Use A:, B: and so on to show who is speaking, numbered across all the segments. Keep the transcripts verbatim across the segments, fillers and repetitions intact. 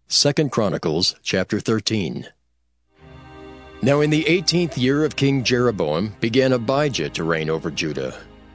A: Second Chronicles chapter thirteen. Now in the eighteenth year of King Jeroboam began Abijah to reign over Judah.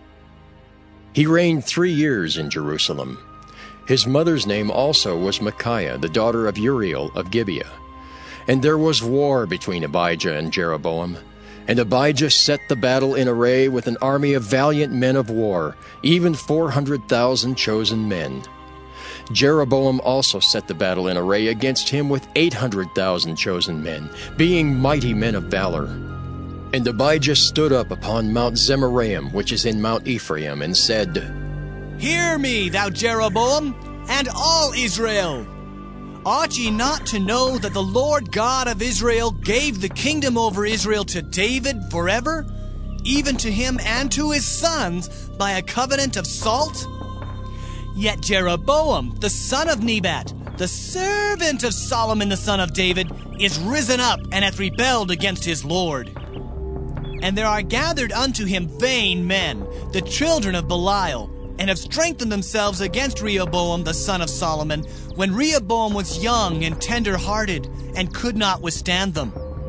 A: He reigned three years in Jerusalem. His mother's name also was Micaiah, the daughter of Uriel of Gibeah. And there was war between Abijah and Jeroboam. And Abijah set the battle in array with an army of valiant men of war, even four hundred thousand chosen men. Jeroboam also set the battle in array against him with eight hundred thousand chosen men, being mighty men of valor. And Abijah stood up upon Mount Zemaraim, which is in Mount Ephraim, and said,
B: Hear me, thou Jeroboam, and all Israel! Ought ye not to know that the Lord God of Israel gave the kingdom over Israel to David forever, even to him and to his sons by a covenant of salt? Yet Jeroboam, the son of Nebat, the servant of Solomon the son of David, is risen up and hath rebelled against his Lord. And there are gathered unto him vain men, the children of Belial, and have strengthened themselves against Rehoboam the son of Solomon, when Rehoboam was young and tender-hearted, and could not withstand them.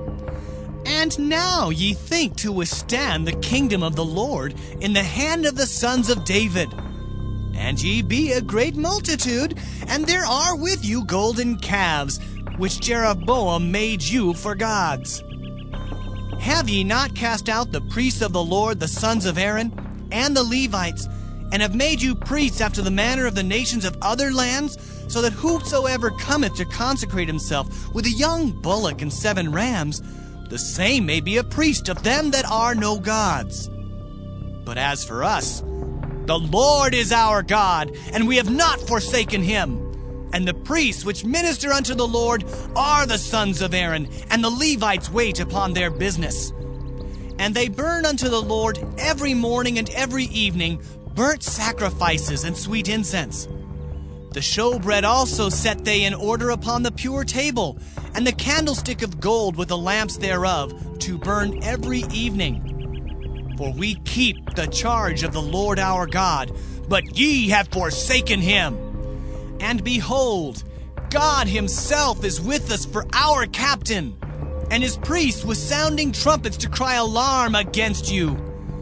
B: And now ye think to withstand the kingdom of the Lord in the hand of the sons of David. And ye be a great multitude, and there are with you golden calves, which Jeroboam made you for gods. Have ye not cast out the priests of the Lord, the sons of Aaron, and the Levites, and have made you priests after the manner of the nations of other lands, so that whosoever cometh to consecrate himself with a young bullock and seven rams, the same may be a priest of them that are no gods? But as for us, the Lord is our God, and we have not forsaken him. And the priests which minister unto the Lord are the sons of Aaron, and the Levites wait upon their business. And they burn unto the Lord every morning and every evening burnt sacrifices and sweet incense. The showbread also set they in order upon the pure table, and the candlestick of gold with the lamps thereof, to burn every evening. For we keep the charge of the Lord our God, but ye have forsaken him. And behold, God himself is with us for our captain, and his priests with sounding trumpets to cry alarm against you.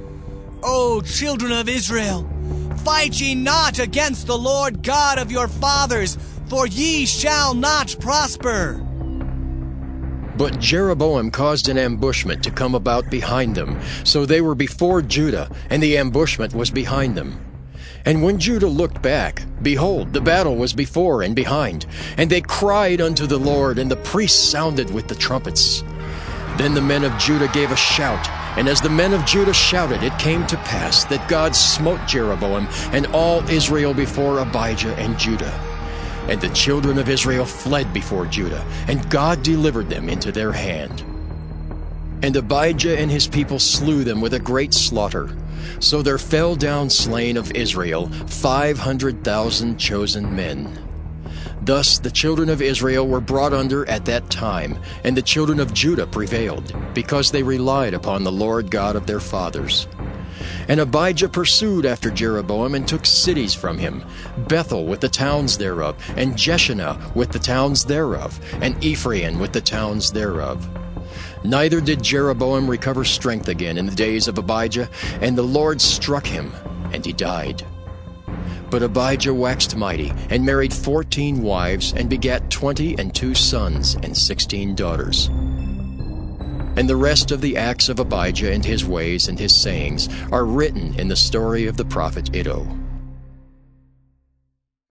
B: O children of Israel, fight ye not against the Lord God of your fathers, for ye shall not prosper.
A: But Jeroboam caused an ambushment to come about behind them, so they were before Judah, and the ambushment was behind them. And when Judah looked back, behold, the battle was before and behind, and they cried unto the Lord, and the priests sounded with the trumpets. Then the men of Judah gave a shout, and as the men of Judah shouted, it came to pass that God smote Jeroboam and all Israel before Abijah and Judah. And the children of Israel fled before Judah, and God delivered them into their hand. And Abijah and his people slew them with a great slaughter. So there fell down slain of Israel five hundred thousand chosen men. Thus the children of Israel were brought under at that time, and the children of Judah prevailed, because they relied upon the Lord God of their fathers. And Abijah pursued after Jeroboam and took cities from him, Bethel with the towns thereof, and Jeshanah with the towns thereof, and Ephraim with the towns thereof. Neither did Jeroboam recover strength again in the days of Abijah, and the Lord struck him, and he died. But Abijah waxed mighty, and married fourteen wives, and begat twenty and two sons and sixteen daughters. And the rest of the acts of Abijah and his ways and his sayings are written in the story of the prophet Iddo.